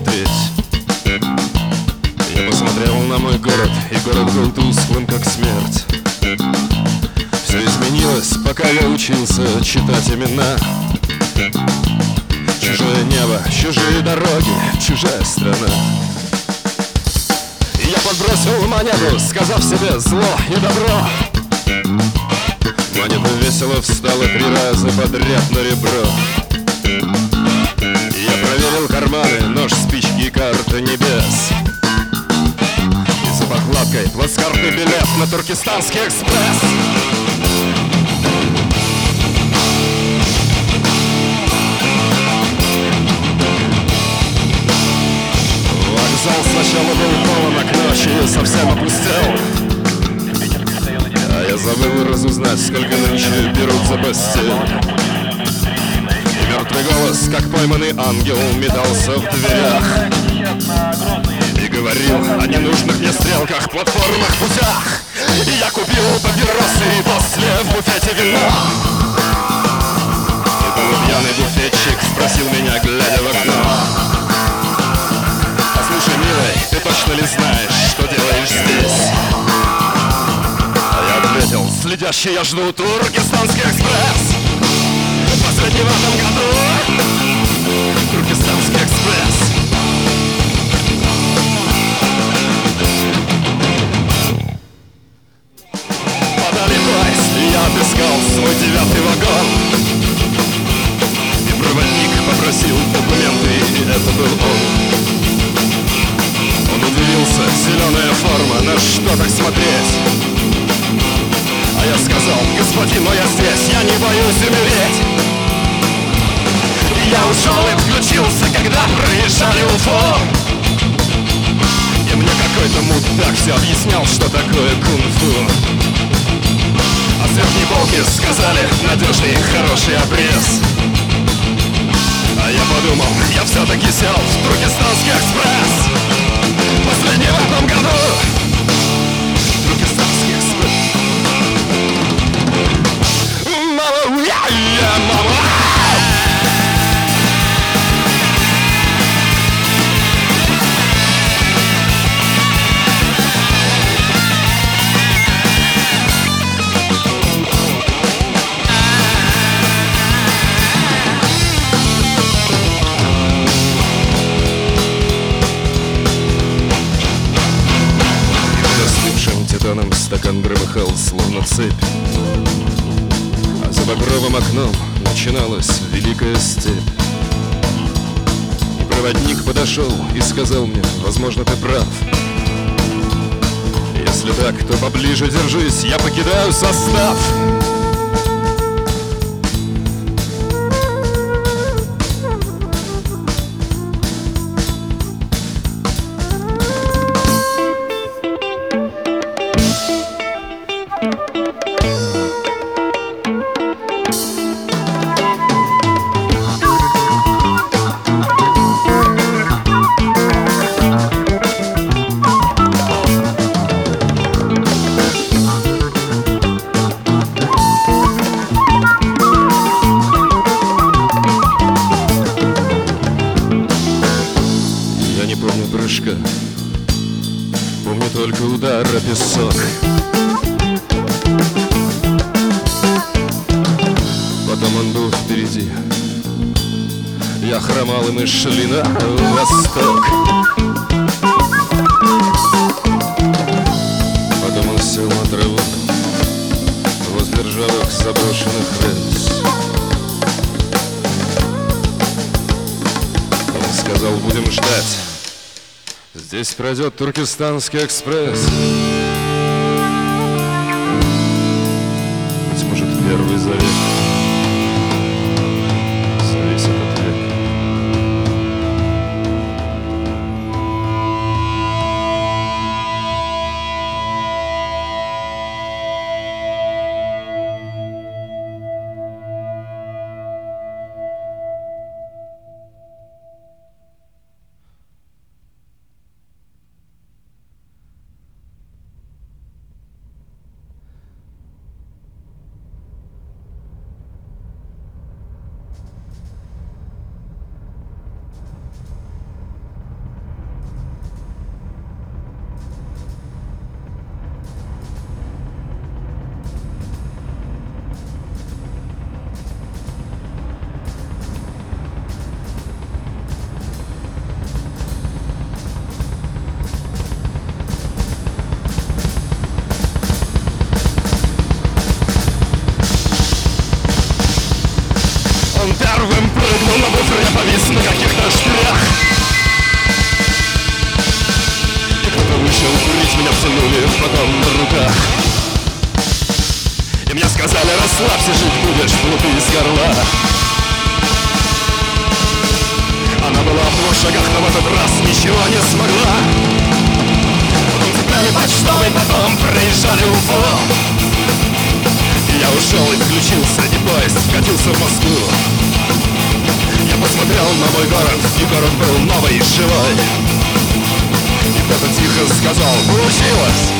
смотреть. Я посмотрел на мой город, и город был тусклым, как смерть. Все изменилось, пока я учился читать имена. Чужое небо, чужие дороги, чужая страна. И я подбросил монету, сказав себе зло и добро. Монета весело встала 3 раза подряд на ребро. И я проверил карманы, нож, спички и карты небес. И за подкладкой плацкартный билет на Туркестанский экспресс. Вокзал сначала был полон, а к ночи совсем опустел. А я забыл разузнать, сколько нынче берут за постель. И мертвый голос, как пойманный ангел, метался в дверях и говорил о ненужных мне стрелках, платформах, путях. И я купил папиросы, и после в буфете вино. И полупьяный буфетчик спросил меня, глядя в окно: а слушай, милый, ты точно ли знаешь, что делаешь здесь? Ответил: следящий я жду Туркестанский экспресс. Последний в этом году Туркестанский экспресс. Подали поезд, и я отыскал свой 9-й вагон. И проводник попросил документы, и это был он. Он удивился: зеленая форма, на что так смотреть? А я сказал: господин, но я здесь, я не боюсь умереть. И я ушел и включился, когда проезжали Уфу. И мне какой-то мудак все объяснял, что такое кунг-фу. А с верхней полки сказали: надежный и хороший обрез. А я подумал: я все-таки сел в Туркестанский экспресс. Последний в этом году Туркестанский экспресс. Застывшим титаном стакан громыхал, словно цепь. А за багровым окном начиналась великая степь. И проводник подошел и сказал мне: возможно, ты прав. Если так, то поближе держись, я покидаю состав. Помню только удар о песок. Потом он был впереди. Я хромал, и мы шли на восток. Потом он сел на траву возле ржавых заброшенных рельс. Он сказал: будем ждать. Здесь пройдет Туркестанский экспресс. Быть может, первый завет зависит от века. на каких-то штырях. И кто-то вышел курить, меня втянули потом на руках. И мне сказали: расслабься, жить будешь, плоты из горла. Она была в 2 шагах, но в этот раз ничего не смогла. Потом цепляли почтовый, потом проезжали УФО. И я ушел и выключился, и поезд вкатился в Москву. Я посмотрел на мой город, и город был новый, живой. И кто-то тихо сказал: получилось.